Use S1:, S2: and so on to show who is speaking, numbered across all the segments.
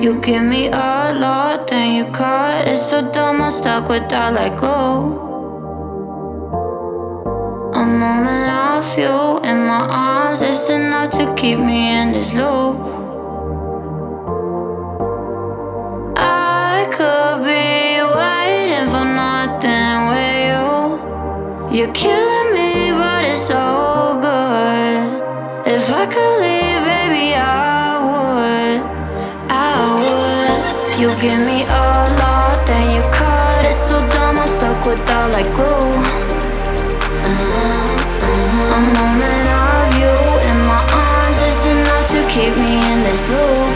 S1: You give me a lot, then you cut. It's so dumb, I'm stuck with that like glue. A moment of you in my arms, it's enough to keep me in this loop. I could be waiting for nothing with you. You're killing me, but it's so good. If I could leave, baby, I would. You give me a lot, then you cut. It's so dumb, I'm stuck with that like glue. A moment of you in my arms is enough to keep me in this loop.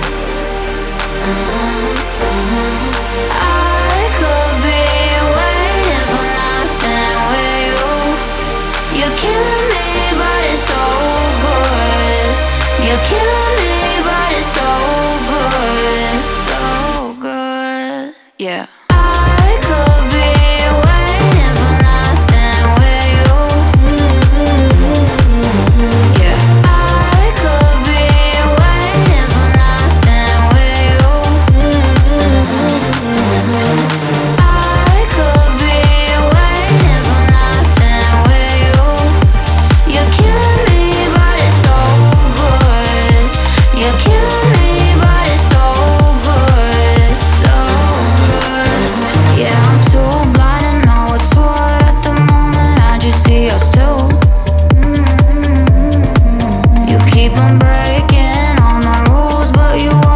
S1: I could be waiting for nothing with you. You're killing me, but it's so good. You're killing me, but it's so good. So good, yeah. I could be waiting for nothing with you. Yeah. I could be waiting for nothing with you. I could be waiting for nothing with you. You're killing me, but it's so good. You're killing me, but it's so good. So good. Yeah, I'm too blind to know what's what at the moment. I just see us two. You keep on breaking all my rules, but you